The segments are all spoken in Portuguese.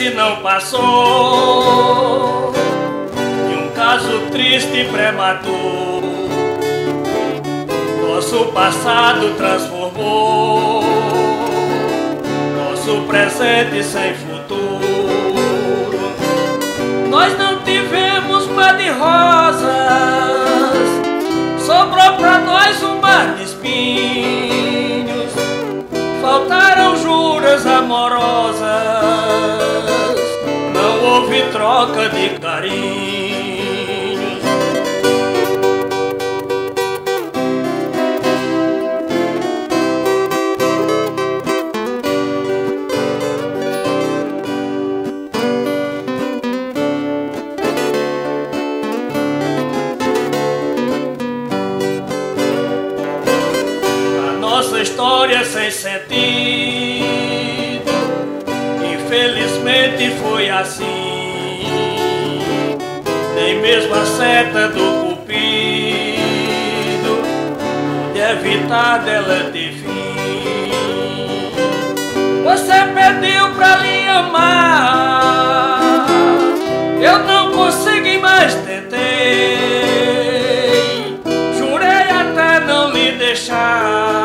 se não passou de um caso triste e prematuro. Nosso passado transformou nosso presente sem futuro. Nós não tivemos mar de rosas, sobrou pra nós um mar de espinhos. Faltaram juras amorosas, não houve troca de carinhos. Nossa história sem sentido, infelizmente foi assim. Nem mesmo a seta do cupido pude evitar dela ter fim. Você pediu pra lhe amar, eu não consegui, mas tentei. Jurei até não lhe deixar,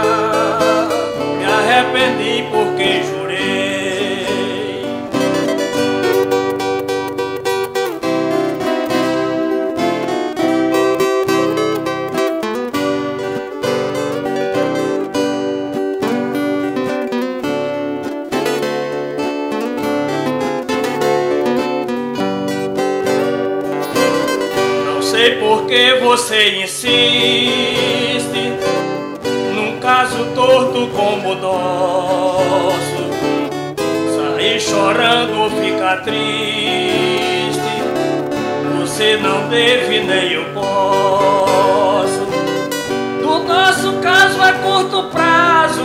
arrependi porque jurei. Não sei por que você insiste num caso torto como o nosso. Sair chorando ou ficar triste, você não deve nem eu posso. Do nosso caso a curto prazo,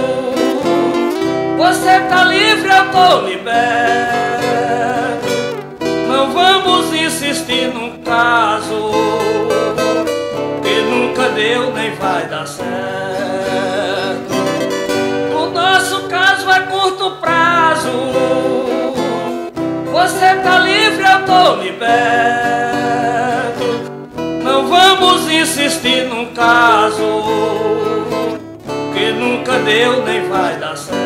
você tá livre, eu tô liberto. Não vamos insistir num caso que nunca deu nem vai dar certo. O nosso caso é curto prazo, você tá livre, eu tô liberto. Não vamos insistir num caso que nunca deu nem vai dar certo.